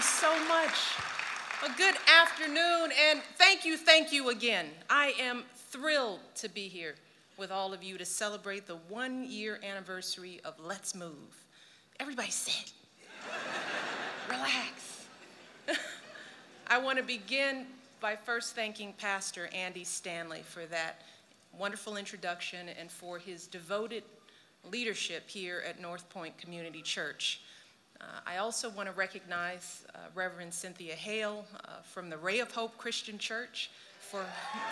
so much. A good afternoon, and thank you again. I am thrilled to be here with all of you to celebrate the 1-year anniversary of Let's Move. Everybody sit. Relax. I want to begin by first thanking Pastor Andy Stanley for that wonderful introduction and for his devoted leadership here at North Point Community Church. I also want to recognize Reverend Cynthia Hale from the Ray of Hope Christian Church for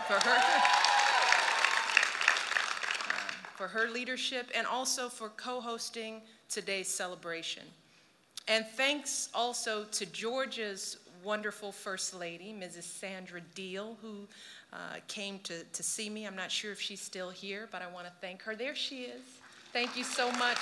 her leadership and also for co-hosting today's celebration. And thanks also to Georgia's wonderful First Lady, Mrs. Sandra Deal, who came to see me. I'm not sure if she's still here, but I want to thank her. There she is. Thank you so much.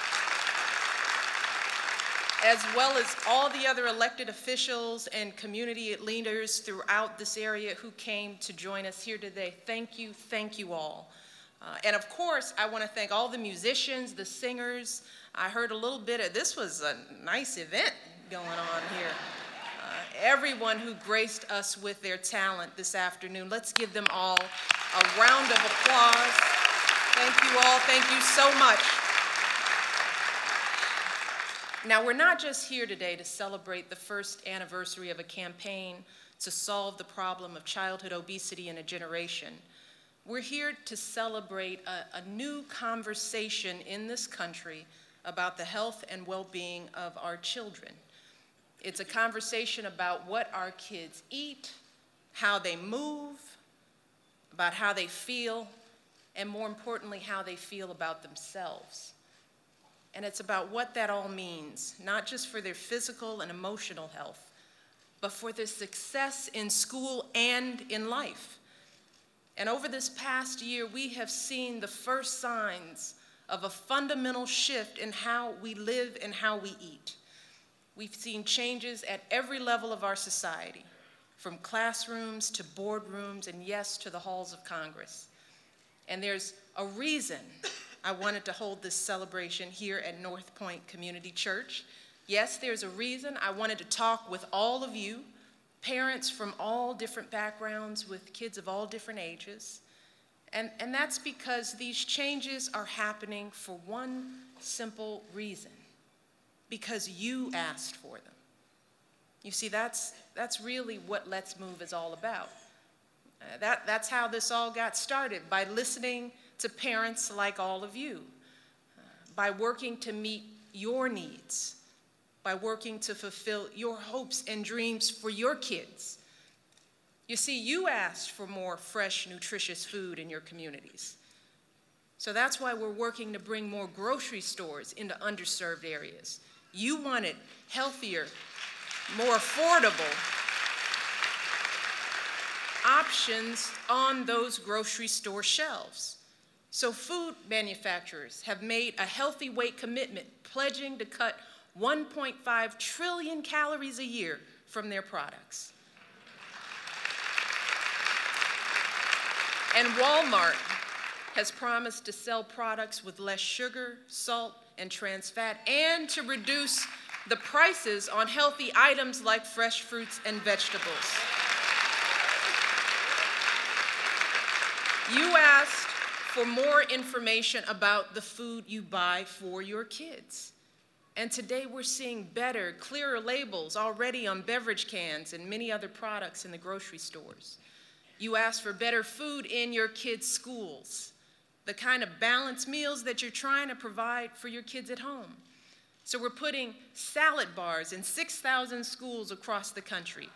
As well as all the other elected officials and community leaders throughout this area who came to join us here today. Thank you all. And of course, I want to thank all the musicians, the singers. I heard a little bit of, this was a nice event going on here. Everyone who graced us with their talent this afternoon. Let's give them all a round of applause. Thank you all, thank you so much. Now, we're not just here today to celebrate the first anniversary of a campaign to solve the problem of childhood obesity in a generation. We're here to celebrate a new conversation in this country about the health and well-being of our children. It's a conversation about what our kids eat, how they move, about how they feel, and more importantly, how they feel about themselves. And it's about what that all means, not just for their physical and emotional health, but for their success in school and in life. And over this past year, we have seen the first signs of a fundamental shift in how we live and how we eat. We've seen changes at every level of our society, from classrooms to boardrooms, and yes, to the halls of Congress. And there's a reason I wanted to hold this celebration here at North Point Community Church. Yes, there's a reason I wanted to talk with all of you, parents from all different backgrounds with kids of all different ages. And that's because these changes are happening for one simple reason, because you asked for them. You see, that's really what Let's Move is all about. That's how this all got started, by listening to parents like all of you, by working to meet your needs, by working to fulfill your hopes and dreams for your kids. You see, you asked for more fresh, nutritious food in your communities. So that's why we're working to bring more grocery stores into underserved areas. You wanted healthier, more affordable options on those grocery store shelves. So food manufacturers have made a healthy weight commitment, pledging to cut 1.5 trillion calories a year from their products. And Walmart has promised to sell products with less sugar, salt, and trans fat, and to reduce the prices on healthy items like fresh fruits and vegetables. You asked for more information about the food you buy for your kids. And today we're seeing better, clearer labels already on beverage cans and many other products in the grocery stores. You asked for better food in your kids' schools, the kind of balanced meals that you're trying to provide for your kids at home. So we're putting salad bars in 6,000 schools across the country.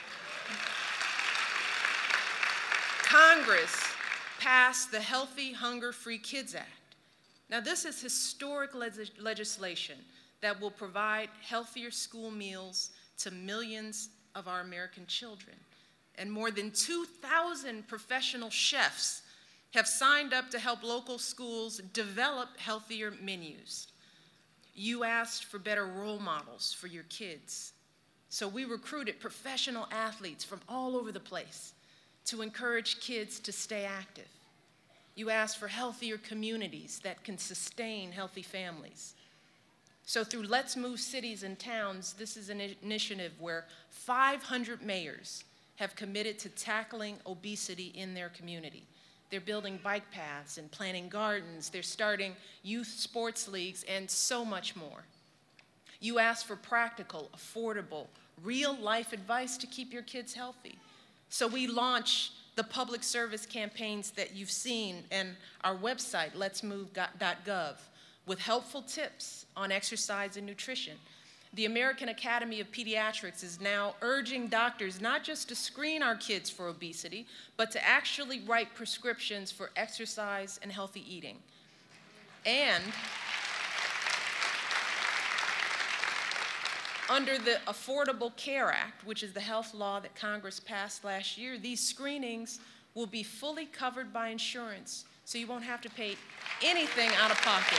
Congress passed the Healthy Hunger-Free Kids Act. Now, this is historic legislation that will provide healthier school meals to millions of our American children. And more than 2,000 professional chefs have signed up to help local schools develop healthier menus. You asked for better role models for your kids. So we recruited professional athletes from all over the place to encourage kids to stay active. You asked for healthier communities that can sustain healthy families. So through Let's Move Cities and Towns, this is an initiative where 500 mayors have committed to tackling obesity in their community. They're building bike paths and planting gardens. They're starting youth sports leagues and so much more. You ask for practical, affordable, real-life advice to keep your kids healthy. So we launch the public service campaigns that you've seen and our website, letsmove.gov, with helpful tips on exercise and nutrition. The American Academy of Pediatrics is now urging doctors not just to screen our kids for obesity, but to actually write prescriptions for exercise and healthy eating. And under the Affordable Care Act, which is the health law that Congress passed last year, these screenings will be fully covered by insurance, so you won't have to pay anything out of pocket.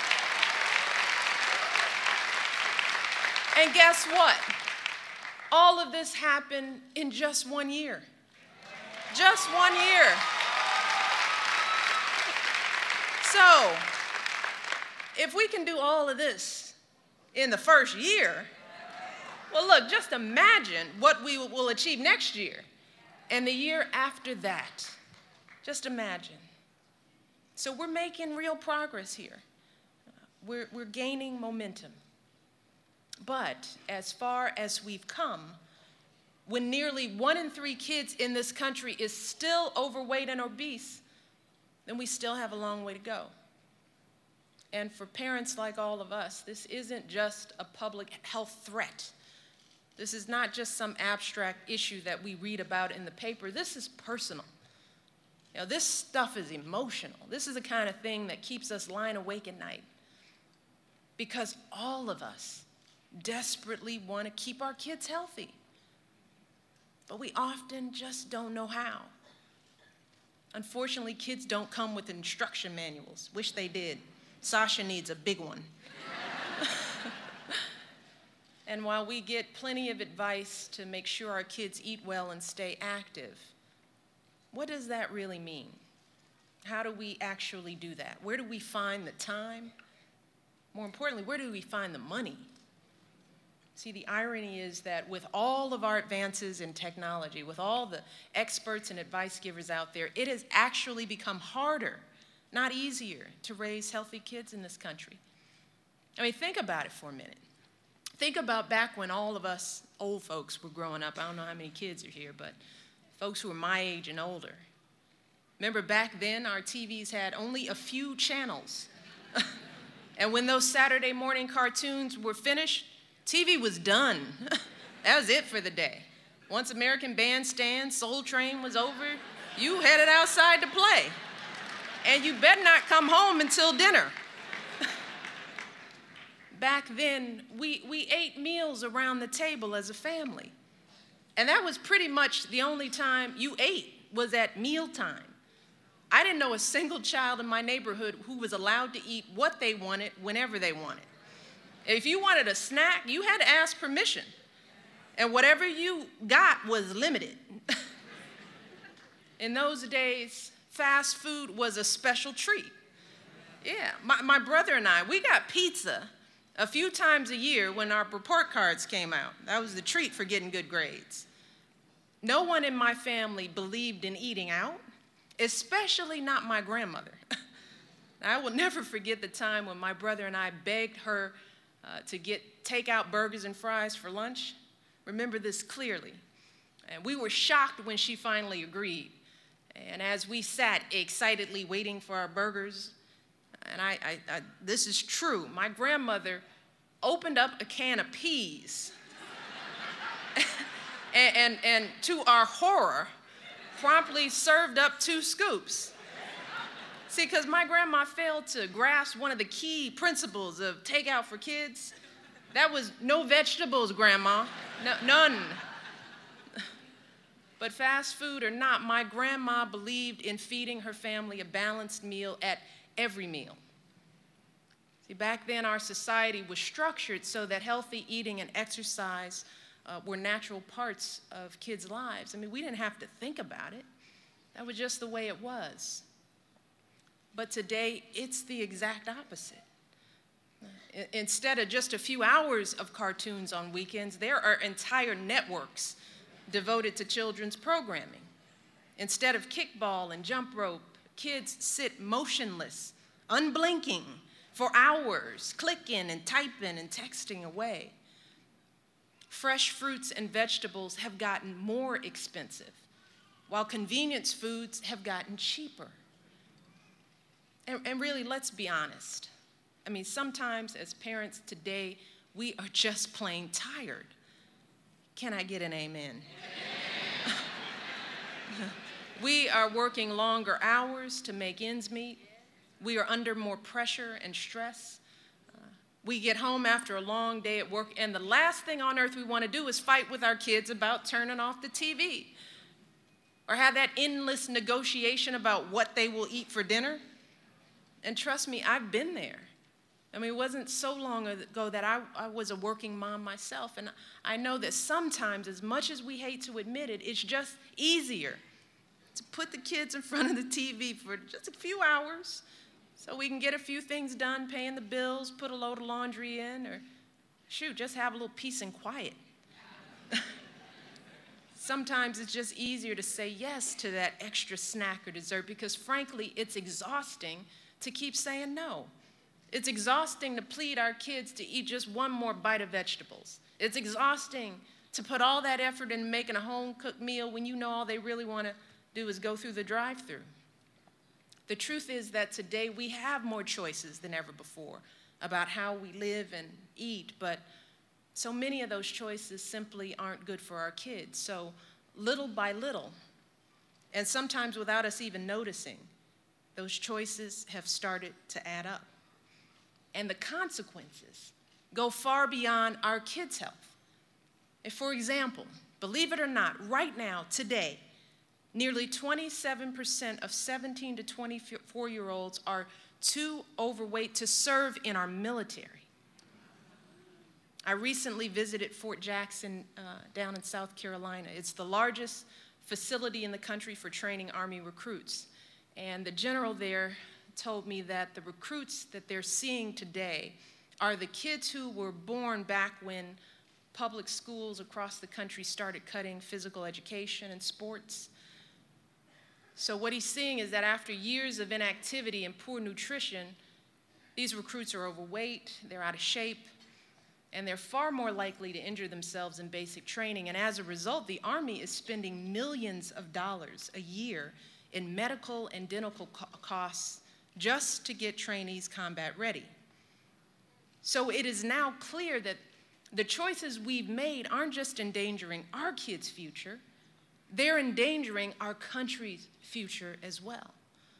And guess what? All of this happened in just 1 year. Just 1 year. So, if we can do all of this in the first year, well, look, just imagine what we will achieve next year and the year after that. Just imagine. So we're making real progress here. We're gaining momentum. But as far as we've come, when nearly 1 in 3 kids in this country is still overweight and obese, then we still have a long way to go. And for parents like all of us, this isn't just a public health threat. This is not just some abstract issue that we read about in the paper. This is personal. You know, this stuff is emotional. This is the kind of thing that keeps us lying awake at night. Because all of us desperately want to keep our kids healthy. But we often just don't know how. Unfortunately, kids don't come with instruction manuals. Wish they did. Sasha needs a big one. And while we get plenty of advice to make sure our kids eat well and stay active, what does that really mean? How do we actually do that? Where do we find the time? More importantly, where do we find the money? See, the irony is that with all of our advances in technology, with all the experts and advice givers out there, it has actually become harder, not easier, to raise healthy kids in this country. I mean, think about it for a minute. Think about back when all of us old folks were growing up. I don't know how many kids are here, but folks who are my age and older. Remember back then, our TVs had only a few channels. And when those Saturday morning cartoons were finished, TV was done. That was it for the day. Once American Bandstand, Soul Train was over, you headed outside to play. And you better not come home until dinner. Back then, we ate meals around the table as a family. And that was pretty much the only time you ate was at mealtime. I didn't know a single child in my neighborhood who was allowed to eat what they wanted whenever they wanted. If you wanted a snack, you had to ask permission. And whatever you got was limited. In those days, fast food was a special treat. Yeah, my brother and I, we got pizza a few times a year when our report cards came out. That was the treat for getting good grades. No one in my family believed in eating out, especially not my grandmother. I will never forget the time when my brother and I begged her to get takeout burgers and fries for lunch. Remember this clearly. And we were shocked when she finally agreed. And as we sat excitedly waiting for our burgers, and this is true, my grandmother opened up a can of peas and to our horror, promptly served up 2 scoops. See, because my grandma failed to grasp one of the key principles of takeout for kids. That was no vegetables, Grandma, none. But fast food or not, my grandma believed in feeding her family a balanced meal at every meal. See, back then our society was structured so that healthy eating and exercise were natural parts of kids' lives. I mean, we didn't have to think about it. That was just the way it was. But today, it's the exact opposite. Instead of just a few hours of cartoons on weekends, there are entire networks devoted to children's programming. Instead of kickball and jump rope, kids sit motionless, unblinking, for hours, clicking and typing and texting away. Fresh fruits and vegetables have gotten more expensive, while convenience foods have gotten cheaper. And really, let's be honest. I mean, sometimes as parents today, we are just plain tired. Can I get an amen? We are working longer hours to make ends meet. We are under more pressure and stress. We get home after a long day at work, and the last thing on earth we want to do is fight with our kids about turning off the TV or have that endless negotiation about what they will eat for dinner. And trust me, I've been there. I mean, it wasn't so long ago that I was a working mom myself, and I know that sometimes, as much as we hate to admit it, it's just easier to put the kids in front of the TV for just a few hours so we can get a few things done, paying the bills, put a load of laundry in, or shoot, just have a little peace and quiet. Sometimes it's just easier to say yes to that extra snack or dessert because, frankly, it's exhausting to keep saying no. It's exhausting to plead our kids to eat just one more bite of vegetables. It's exhausting to put all that effort into making a home-cooked meal when you know all they really want to do is go through the drive-thru. The truth is that today we have more choices than ever before about how we live and eat, but so many of those choices simply aren't good for our kids. So little by little, and sometimes without us even noticing, those choices have started to add up. And the consequences go far beyond our kids' health. If, for example, believe it or not, right now, today, nearly 27% of 17 to 24-year-olds are too overweight to serve in our military. I recently visited Fort Jackson down in South Carolina. It's the largest facility in the country for training Army recruits. And the general there told me that the recruits that they're seeing today are the kids who were born back when public schools across the country started cutting physical education and sports. So what he's seeing is that after years of inactivity and poor nutrition, these recruits are overweight, they're out of shape, and they're far more likely to injure themselves in basic training. And as a result, the Army is spending millions of dollars a year in medical and dental costs just to get trainees combat ready. So it is now clear that the choices we've made aren't just endangering our kids' future, they're endangering our country's future as well.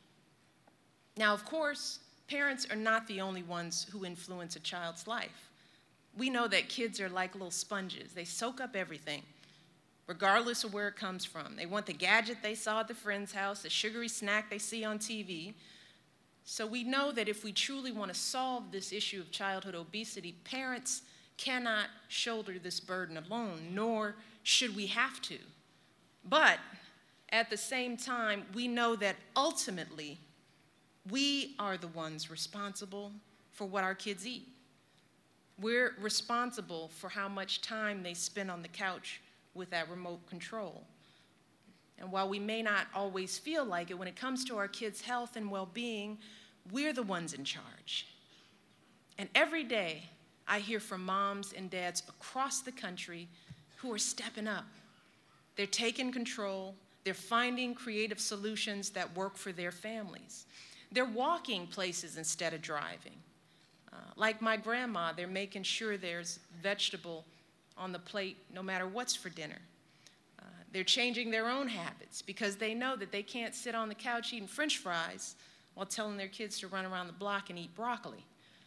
Now, of course, parents are not the only ones who influence a child's life. We know that kids are like little sponges. They soak up everything, regardless of where it comes from. They want the gadget they saw at the friend's house, the sugary snack they see on TV. So we know that if we truly want to solve this issue of childhood obesity, parents cannot shoulder this burden alone, nor should we have to. But at the same time, we know that ultimately, we are the ones responsible for what our kids eat. We're responsible for how much time they spend on the couch with that remote control. And while we may not always feel like it, when it comes to our kids' health and well-being, we're the ones in charge. And every day, I hear from moms and dads across the country who are stepping up. They're taking control. They're finding creative solutions that work for their families. They're walking places instead of driving. Like my grandma, they're making sure there's vegetable on the plate no matter what's for dinner. They're changing their own habits because they know that they can't sit on the couch eating French fries while telling their kids to run around the block and eat broccoli.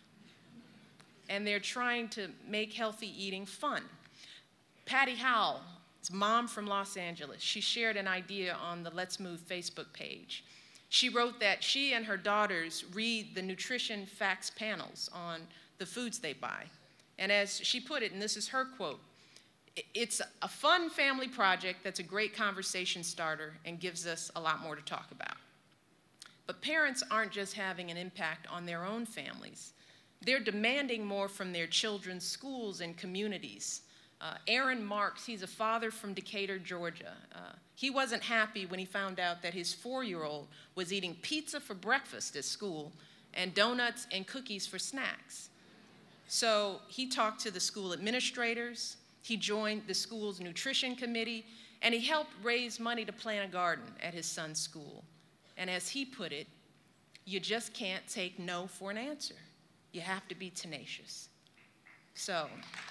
And they're trying to make healthy eating fun. Patty Howell, mom from Los Angeles, she shared an idea on the Let's Move Facebook page. She wrote that she and her daughters read the nutrition facts panels on the foods they buy. And as she put it, and this is her quote, "It's a fun family project that's a great conversation starter and gives us a lot more to talk about." But parents aren't just having an impact on their own families. They're demanding more from their children's schools and communities. Aaron Marks, he's a father from Decatur, Georgia. He wasn't happy when he found out that his 4-year-old was eating pizza for breakfast at school and donuts and cookies for snacks. So he talked to the school administrators, he joined the school's nutrition committee, and he helped raise money to plant a garden at his son's school. And as he put it, you just can't take no for an answer. You have to be tenacious. So,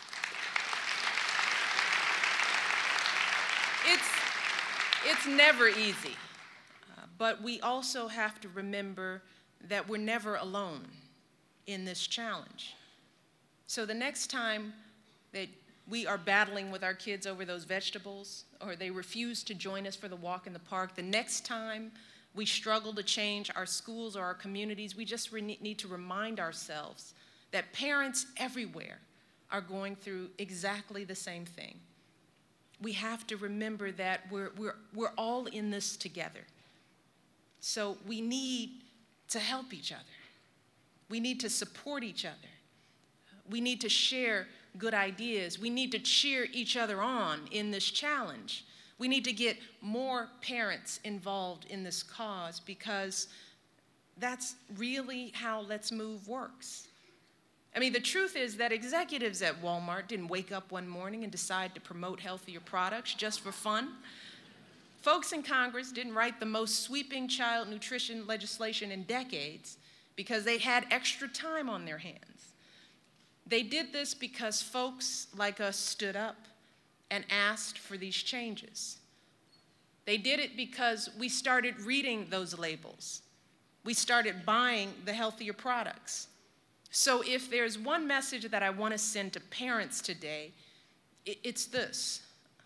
it's never easy, but we also have to remember that we're never alone in this challenge. So the next time that we are battling with our kids over those vegetables, or they refuse to join us for the walk in the park, the next time we struggle to change our schools or our communities, we just need to remind ourselves that parents everywhere are going through exactly the same thing. We have to remember that we're all in this together. So we need to help each other. We need to support each other. We need to share good ideas. We need to cheer each other on in this challenge. We need to get more parents involved in this cause, because that's really how Let's Move works. I mean, the truth is that executives at Walmart didn't wake up one morning and decide to promote healthier products just for fun. Folks in Congress didn't write the most sweeping child nutrition legislation in decades because they had extra time on their hands. They did this because folks like us stood up and asked for these changes. They did it because we started reading those labels. We started buying the healthier products. So if there's one message that I want to send to parents today, it's this.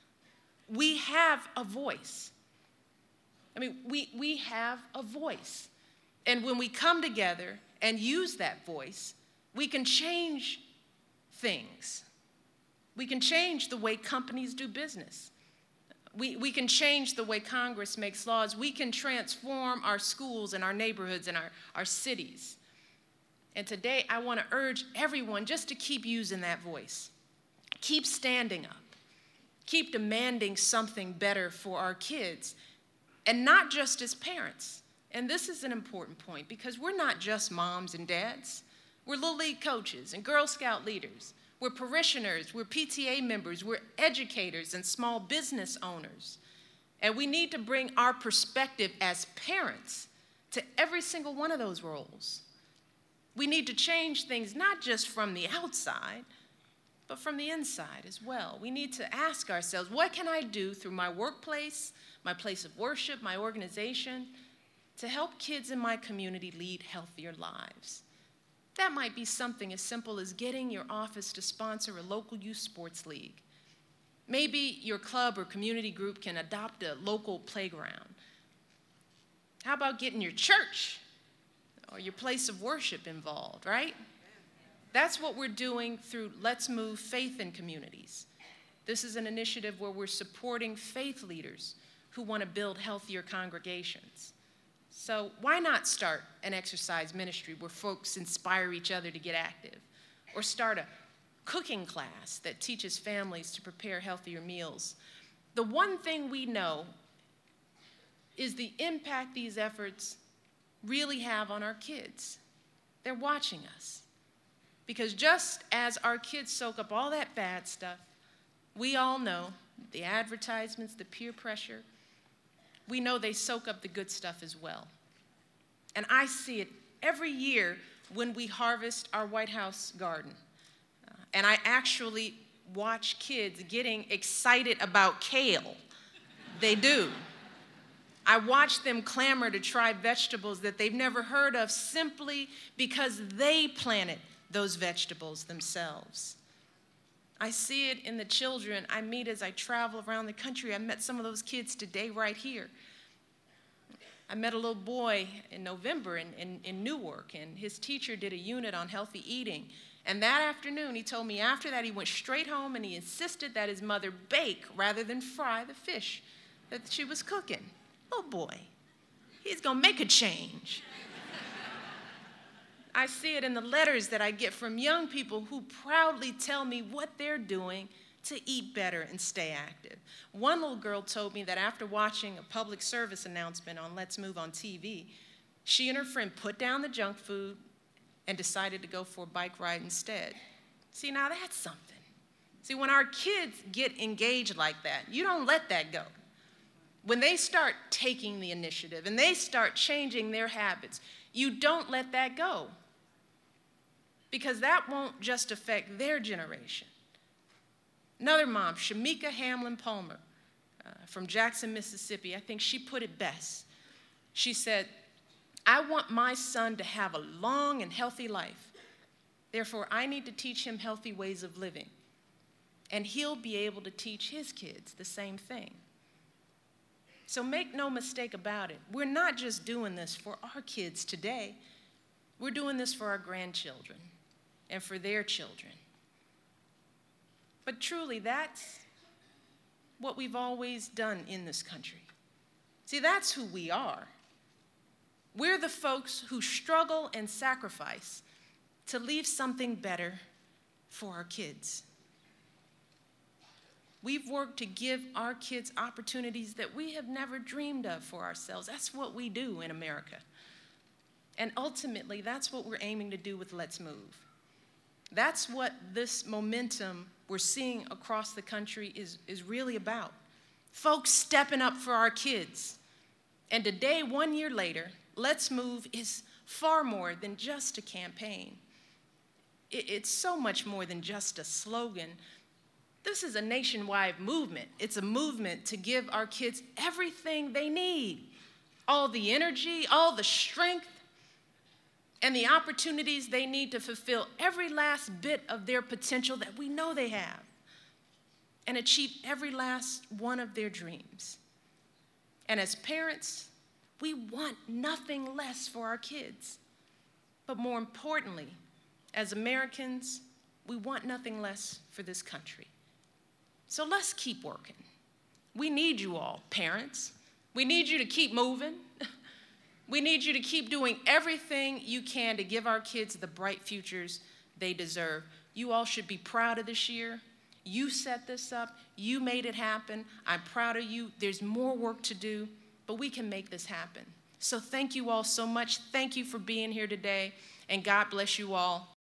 We have a voice. I mean, we have a voice. And when we come together and use that voice, we can change things. We can change the way companies do business. We can change the way Congress makes laws. We can transform our schools and our neighborhoods and our cities. And today, I want to urge everyone just to keep using that voice. Keep standing up. Keep demanding something better for our kids, and not just as parents. And this is an important point, because we're not just moms and dads. We're Little League coaches and Girl Scout leaders. We're parishioners, we're PTA members, we're educators and small business owners. And we need to bring our perspective as parents to every single one of those roles. We need to change things not just from the outside, but from the inside as well. We need to ask ourselves, what can I do through my workplace, my place of worship, my organization, to help kids in my community lead healthier lives? That might be something as simple as getting your office to sponsor a local youth sports league. Maybe your club or community group can adopt a local playground. How about getting your church or your place of worship involved, right? That's what we're doing through Let's Move Faith in Communities. This is an initiative where we're supporting faith leaders who want to build healthier congregations. So why not start an exercise ministry where folks inspire each other to get active? Or start a cooking class that teaches families to prepare healthier meals? The one thing we know is the impact these efforts really have on our kids. They're watching us. Because just as our kids soak up all that bad stuff, we all know the advertisements, the peer pressure, we know they soak up the good stuff as well. And I see it every year when we harvest our White House garden. And I actually watch kids getting excited about kale. They do. I watch them clamor to try vegetables that they've never heard of simply because they planted those vegetables themselves. I see it in the children I meet as I travel around the country. I met some of those kids today right here. I met a little boy in November in Newark, and his teacher did a unit on healthy eating. And that afternoon, he told me after that he went straight home and he insisted that his mother bake rather than fry the fish that she was cooking. Oh boy, he's gonna make a change. I see it in the letters that I get from young people who proudly tell me what they're doing to eat better and stay active. One little girl told me that after watching a public service announcement on Let's Move on TV, she and her friend put down the junk food and decided to go for a bike ride instead. See, now that's something. See, when our kids get engaged like that, you don't let that go. When they start taking the initiative and they start changing their habits, you don't let that go. Because that won't just affect their generation. Another mom, Shamika Hamlin Palmer, from Jackson, Mississippi, I think she put it best. She said, I want my son to have a long and healthy life. Therefore, I need to teach him healthy ways of living. And he'll be able to teach his kids the same thing. So make no mistake about it. We're not just doing this for our kids today. We're doing this for our grandchildren and for their children. But truly, that's what we've always done in this country. See, that's who we are. We're the folks who struggle and sacrifice to leave something better for our kids. We've worked to give our kids opportunities that we have never dreamed of for ourselves. That's what we do in America. And ultimately, that's what we're aiming to do with Let's Move. That's what this momentum we're seeing across the country is really about. Folks stepping up for our kids. And today, 1 year later, Let's Move is far more than just a campaign. It's so much more than just a slogan. This is a nationwide movement. It's a movement to give our kids everything they need. All the energy, all the strength, and the opportunities they need to fulfill every last bit of their potential that we know they have, and achieve every last one of their dreams. And as parents, we want nothing less for our kids. But more importantly, as Americans, we want nothing less for this country. So let's keep working. We need you all, parents. We need you to keep moving. We need you to keep doing everything you can to give our kids the bright futures they deserve. You all should be proud of this year. You set this up. You made it happen. I'm proud of you. There's more work to do, but we can make this happen. So thank you all so much. Thank you for being here today, and God bless you all.